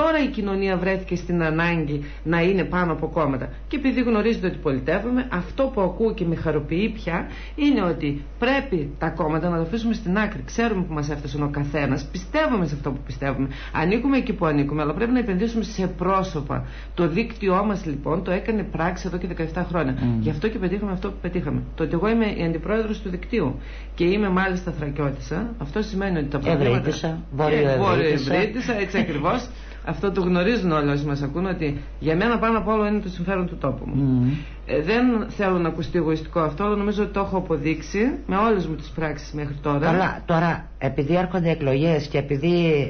Τώρα η κοινωνία βρέθηκε στην ανάγκη να είναι πάνω από κόμματα. Και επειδή γνωρίζετε ότι πολιτεύουμε, αυτό που ακούω και με χαροποιεί πια είναι ότι πρέπει τα κόμματα να τα αφήσουμε στην άκρη. Ξέρουμε που μας έφτασε ο καθένας, πιστεύουμε σε αυτό που πιστεύουμε, ανήκουμε εκεί που ανήκουμε, αλλά πρέπει να επενδύσουμε σε πρόσωπα. Το δίκτυό μας λοιπόν το έκανε πράξη εδώ και 17 χρόνια. Γι' αυτό και πετύχαμε αυτό που πετύχαμε. Το ότι εγώ είμαι η αντιπρόεδρος του δικτύου και είμαι μάλιστα Θρακιώτισσα, αυτό σημαίνει ότι τα προβλήματα. Βόρειο Ευρύτισσα, έτσι ακριβώς. Αυτό το γνωρίζουν όλοι όσοι μας ακούν, ότι για μένα πάνω απ' όλο είναι το συμφέρον του τόπου μου. Δεν θέλω να ακουστεί εγωιστικό αυτό, αλλά νομίζω ότι το έχω αποδείξει με όλες μου τις πράξεις μέχρι τώρα. Αλλά τώρα, επειδή έρχονται εκλογές και επειδή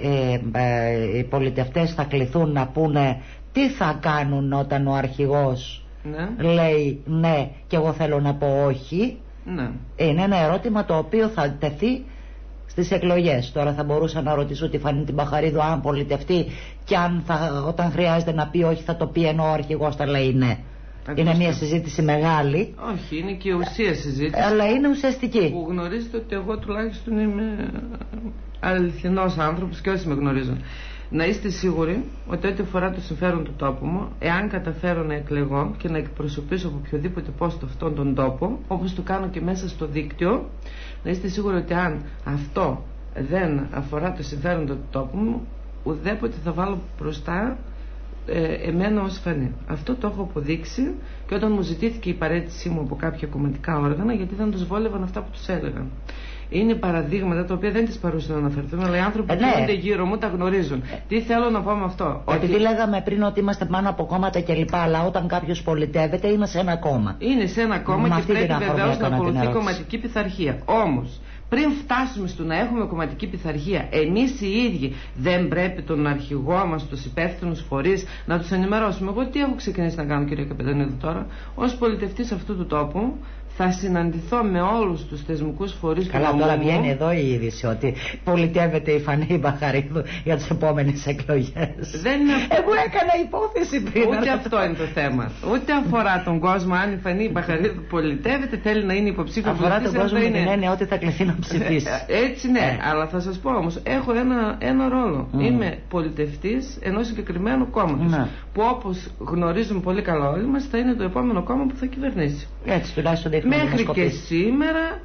οι πολιτευτές θα κληθούν να πούνε τι θα κάνουν όταν ο αρχηγός λέει ναι και εγώ θέλω να πω όχι, είναι ένα ερώτημα το οποίο θα τεθεί στις εκλογές. Τώρα θα μπορούσα να ρωτήσω τη Φανή την Μπαχαρίδου αν πολιτευτεί και αν όταν χρειάζεται να πει όχι θα το πει, ενώ ο αρχηγός θα λέει ναι. Είναι μια συζήτηση μεγάλη. Όχι, είναι και ουσία συζήτηση. Αλλά είναι ουσιαστική. Που γνωρίζετε ότι εγώ τουλάχιστον είμαι αληθινός άνθρωπος και όσοι με γνωρίζουν. Να είστε σίγουροι ότι ό,τι αφορά το συμφέρον του τόπου μου, εάν καταφέρω να εκλεγώ και να εκπροσωπήσω από οποιοδήποτε πόστο αυτόν τον τόπο, όπως το κάνω και μέσα στο δίκτυο, να είστε σίγουροι ότι αν αυτό δεν αφορά το συμφέρον του τόπου μου, ουδέποτε θα βάλω μπροστά εμένα ως Φανή. Αυτό το έχω αποδείξει και όταν μου ζητήθηκε η παραίτησή μου από κάποια κομματικά όργανα, γιατί δεν τους βόλευαν αυτά που τους έλεγαν. Είναι παραδείγματα τα οποία δεν τις παρούσα να αναφερθούμε, αλλά οι άνθρωποι που γίνονται γύρω μου τα γνωρίζουν. Τι θέλω να πω με αυτό? Επειδή λέγαμε πριν ότι είμαστε πάνω από κόμματα κλπ. Αλλά όταν κάποιος πολιτεύεται είναι σε ένα κόμμα. Είναι σε ένα κόμμα και πρέπει βεβαίως να ακολουθεί κομματική πειθαρχία. Όμως, πριν φτάσουμε στο να έχουμε κομματική πειθαρχία, εμείς οι ίδιοι δεν πρέπει τον αρχηγό μας, τους υπεύθυνους φορείς, να τους ενημερώσουμε? Εγώ τι έχω ξεκινήσει να κάνω, κύριε Καπετανίδου, τώρα, ως πολιτευτής αυτού του τόπου? Θα συναντηθώ με όλους τους θεσμικούς φορείς. Καλά, τώρα βγαίνει εδώ η είδηση ότι πολιτεύεται η Φανή Μπαχαρίδου για τις επόμενες εκλογές. Εγώ έκανα υπόθεση πριν. Ούτε αυτό είναι το θέμα. Ούτε αφορά τον κόσμο αν η Φανή Μπαχαρίδου πολιτεύεται, θέλει να είναι υποψήφια. Αφορά τον κόσμο με την έννοια ότι θα κληθεί να ψηφίσει. Έτσι ναι, αλλά θα σας πω όμως, έχω ένα ρόλο. Είμαι πολιτευτής ενός συγκεκριμένου κόμματος. Που όπως γνωρίζουμε πολύ καλά όλοι μας, θα είναι το επόμενο κόμμα που θα κυβερνήσει. Έτσι τουλάχιστον. Μέχρι και σήμερα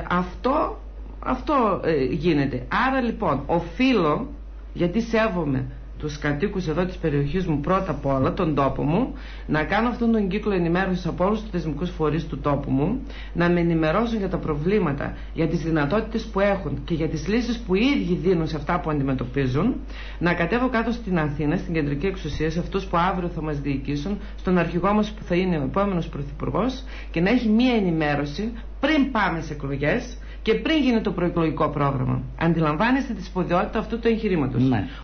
αυτό γίνεται. Άρα λοιπόν οφείλω, γιατί σέβομαι τους κατοίκους εδώ της περιοχής μου πρώτα απ' όλα, τον τόπο μου, να κάνω αυτόν τον κύκλο ενημέρωσης από όλους τους θεσμικούς φορείς του τόπου μου, να με ενημερώσουν για τα προβλήματα, για τις δυνατότητες που έχουν και για τις λύσεις που οι ίδιοι δίνουν σε αυτά που αντιμετωπίζουν, να κατέβω κάτω στην Αθήνα, στην κεντρική εξουσία, σε αυτούς που αύριο θα μας διοικήσουν, στον αρχηγό μας που θα είναι ο επόμενος πρωθυπουργός, και να έχει μία ενημέρωση πριν πάμε σε εκλογές και πριν γίνει το προεκλογικό πρόγραμμα. Αντιλαμβάνεστε τη σπουδαιότητα αυτού του εγχειρήματος.